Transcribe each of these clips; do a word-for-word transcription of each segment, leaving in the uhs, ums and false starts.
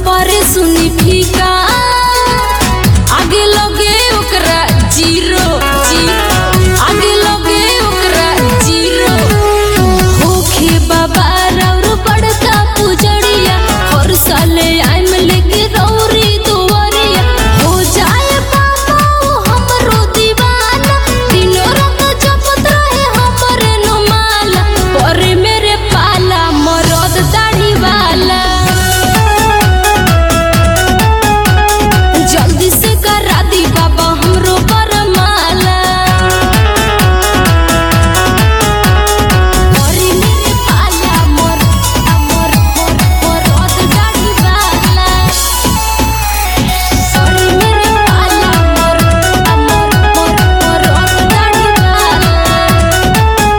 पारे सुनी फीका आगे लगे ओकरा जीरो जीरो आगे लगे ओकरा जीरो होखे बाबा और बड़का पुजड़िया हर साले आइम लेके रौरी दुआरिया हो जाए बाबा वो हमरो दीवाना दिनो रात जपत रहे हमरे नुमाला परे मेरे पाला मरद दाढ़ी वाला जल्दी से करा दी बाबा हमरो बरमाला परे मेरे पाला मोर मोर मरद दाढ़ी वाला परे मेरे पाला मोर मोर मरद दाढ़ी वाला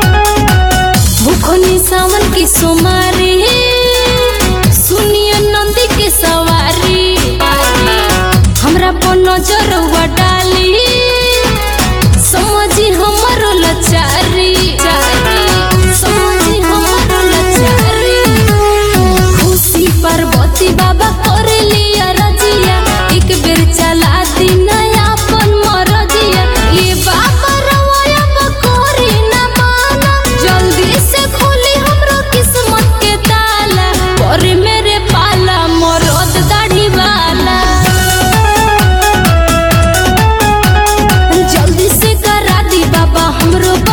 भूखनी सावन की सोमारी सुनिए नंदी के सवारी हमरा पर नजर डाली समझी हमरो लाचारी समझी हमरो लाचारी खुशी पार्वती बाबा कर लिया रजिया एक बेर चला दी नया अपन मरजिया ये बाबा रवाया बकोरी ना माना जल्दी से खोली हमरो किस्मत के ताला और मेरे पाला मरद दाढ़ी वाला जल्दी से करा दी बाबा हमरो